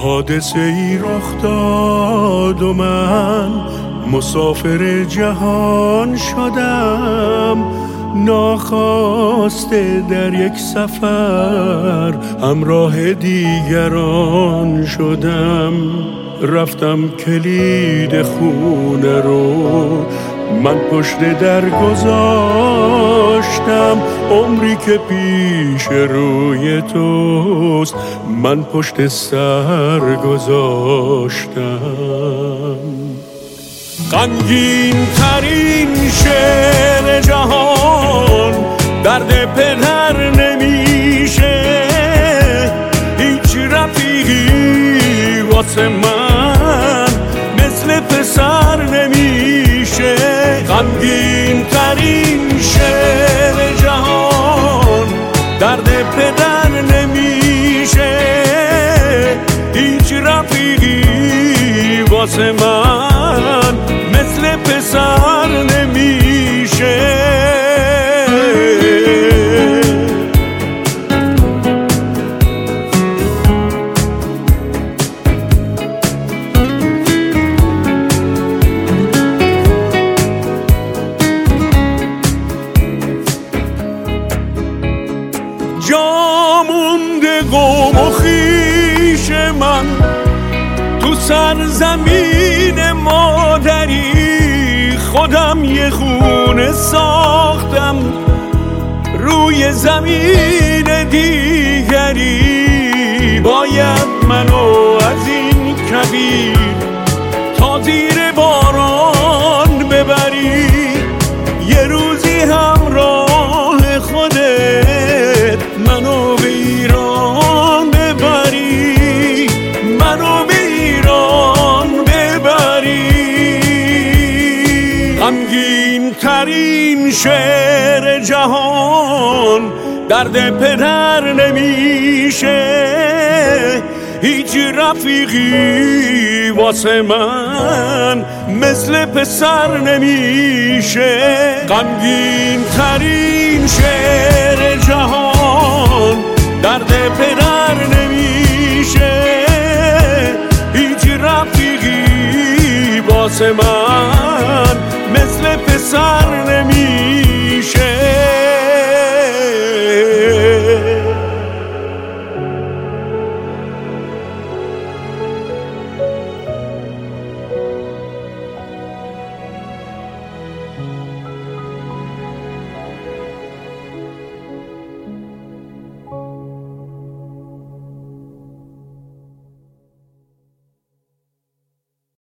حادثه ای رخ داد و من مسافر جهان شدم، ناخواسته در یک سفر همراه دیگران شدم. رفتم کلید خونه رو من پشت در گذاشتم، عمری که پیش روی توست من پشت سر گذاشتم. غمگین ترین شعر جهان درد پدر نمیشه، هیچ رفیقی واسه من مثل پسر نمیشه. غمگین ترین شعر جهان درد پدر نمیشه، هیچ رفیقی واسه من مثل پسر نمیشه. جا مونده قوم و خویش من تو سرزمین مادری، خودم یه خونه ساختم روی زمین دیگری. باید منو از این کویر تا زیر باران ببری، یه روزی همراه خودت منو به ایران ببری، منو به ایران ببری. غمگین ترین شعر جهان درد پدر نمیشه، هیچ رفیقی واسه من مثل پسر نمیشه. غمگین ترین شعر جهان درد پدر نمیشه، هیچ رفیقی واسه من مثل پسر نمیشه.